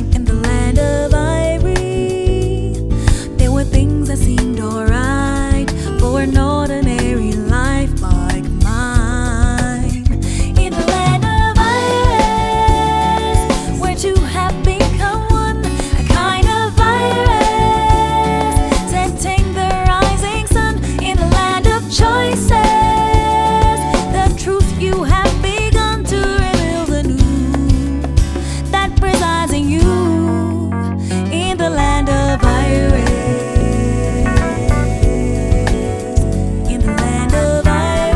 In the land of Irie, there were things that seemed alright for an ordinary life like mine. In the land of Iris, where two have become one, a kind of virus setting the rising sun. In the land of choices, the truth you have begun to reveal the new that resides in you. In the land of Iris, in the land of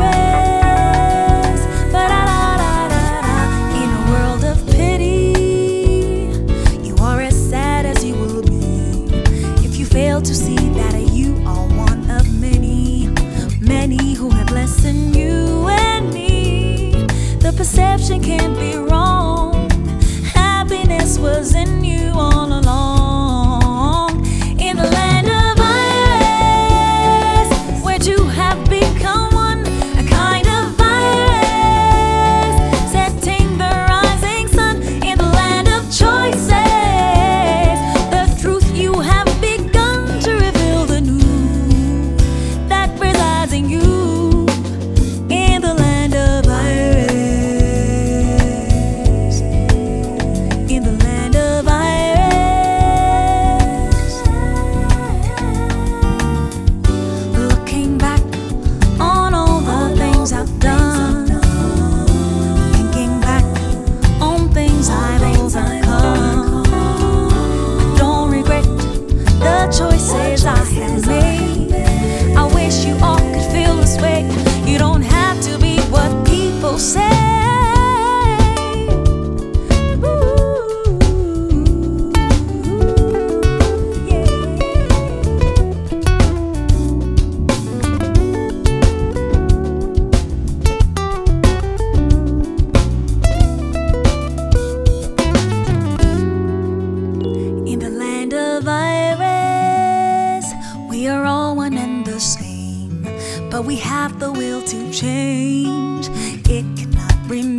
Iris, ba-da-da-da-da-da. In a world of pity, you are as sad as you will be if you fail to see that you are one of many, many who have less than you and me. The perception can't be wrong. Happiness was in you all along. In the land of Iris, where two have become one, a kind of virus setting the rising sun. In the land of choices, the truth you have begun to reveal the new that resides in you. In the land of Iris, in the land of Iris. Looking back on all the things I've done, thinking back on things I've overcome, I don't regret the choices I have made. I wish you all could feel this way. You don't have to be what people say. In the land of Iris, we are all one and the same, but we have the will to change. It cannot remain